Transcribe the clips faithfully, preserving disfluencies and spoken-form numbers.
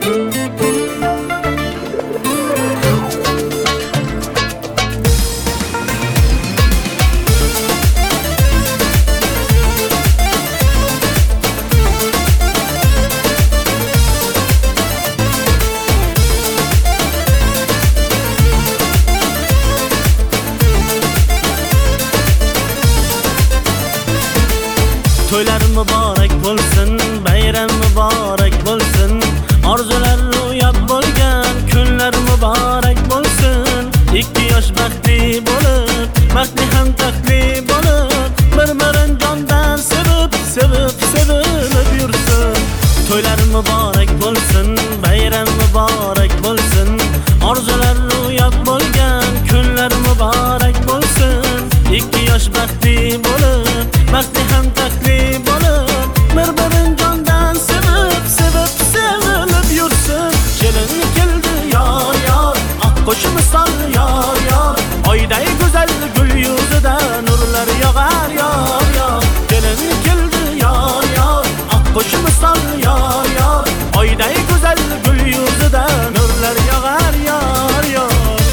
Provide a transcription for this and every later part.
To'ylar muborak bo'lsin, bayram muborak bo'lsin, orzular ro'yab bo'lgan kunlar muborak bo'lsin. Ikki yosh baxtli bo'lib, baxtli ham taxtli bo'lib, bir-birin jondan sevib, sevib, sevilib yursin. To'ylar muborak bo'lsin, bayram muborak bo'lsin, orzular ro'yab bo'lgan kunlar muborak bo'lsin. Ikki yosh baxtli bo'lib, baxtli ham taxtli bo'lib, bir-birin jondan sevib, sevib, sevilib yursin. Kelin keldi yor yor, oq qo'sh misol yor yor, oyday go'zal gul yuzida nurlar yog'ar yor yor. Kelin keldi yor yor, oq qo'sh misol yor yor, oyday go'zal gul yuzida nurlar yog'ar yor yor.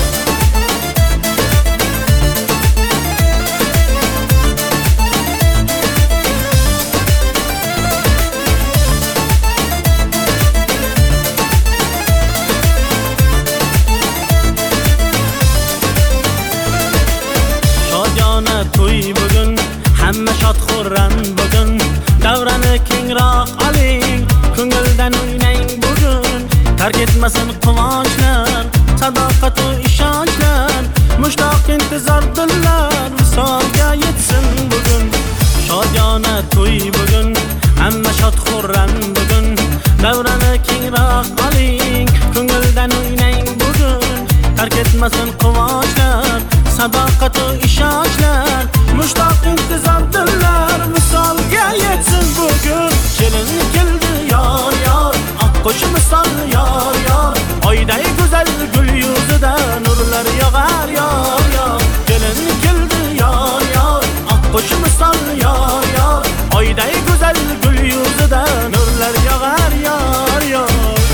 To'y bugun, hamma shod xurram bugun, davrani kengroq oling, ko'ngildan o'ynang bugun. Tark etmasin quvonchlar, sadoqat va ishonchlar, mushtoq intizor dillar visolga yetsin bugun. Shodona to'y bugun, hamma shod xurram bugun, davrani kengroq oling, ko'ngildan o'ynang bugun. Tark etmasin quvonchlar, sadoqat va ishonchlar, mushtoq intizor dillar visolga yetsin bugun. Kelin keldi yor yor, oq qo'sh misol yor yor, oyday go'zal gul yuzida nurlar yog'ar yor yor. Kelin keldi yor yor, oq qo'sh misol yor yor, oyday go'zal gul yuzida nurlar yog'ar yor yor.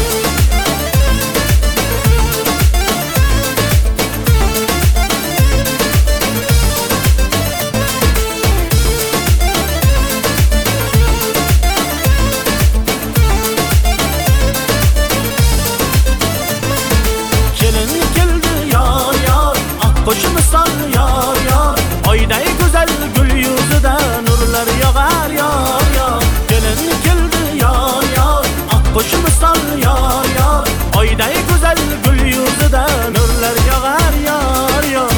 Qo'sh misol yor yor, oyday go'zal gul yuzida nurlar yog'ar yor yor. Kelin keldi yor yor, oq qo'sh misol yor yor, oyday go'zal gul yuzida nurlar yog'ar yor yor.